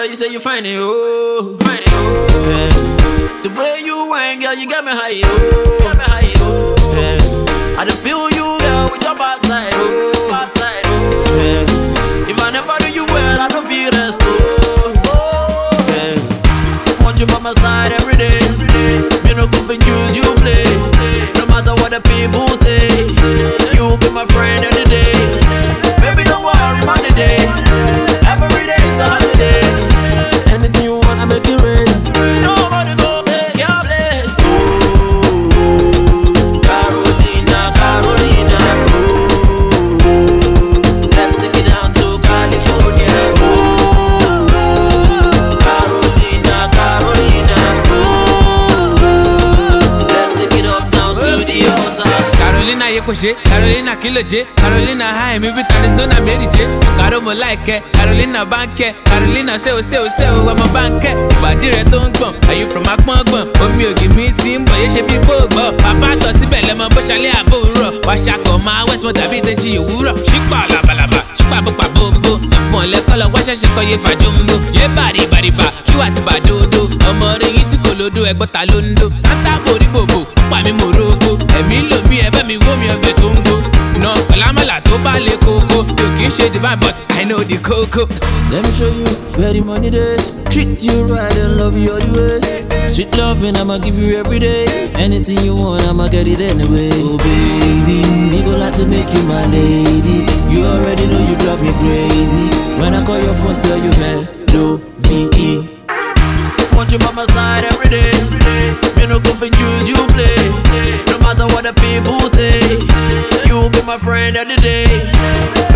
you say you find it, oh. Yeah. The way you whine, girl, you got me high, oh. Yeah. I don't feel you, girl, with your backside, oh. Yeah. If I never do you well, I don't feel rest, oh. Yeah. Want you by my side every day. Me no go for use you play. No matter what the people say, you be my friend every day. Baby, don't worry about the day. Every day is a holiday. Anything you want, I make it ready. Nobody go take your place. Carolina, Carolina. Let's take it down to California. Carolina, Carolina. Let's take it up down to the altar. Carolina Yekoshe, Carolina Kiloje, Carolina High, maybe Arizona Mary J. Caro mo like Carolina Banke, Carolina say, I'm a banker. But here don't come. Are you from Akmon? Oh, me, give me team, but you should be both. Papa to see Bellama Bushali Aburo. Washako, my West Motabi, the Chiura. Shikba la balaba, Shikba Bobo. So for the color, watch a shako ye for Jumbo. Ye body, you at Badodo. A mother eat Kolodo, Egbotalundo. Santa Bori Bobo, Pami Morocco. Emilio, me, ever me, go me a betungo. No, Palamala, Tobale Coco. You can shade the vibe, but I know the coco. Let me show you where the money there. Treat you right and love you all the way. Sweet loving, I'ma give you every day. Anything you want, I'ma get it anyway. Oh baby, me go like to make you my lady. You already know you drive me crazy. When I call your phone, tell you hello, V.E. Want you by my side every day. Me no go for use you play. No matter what the people say, you be my friend every day.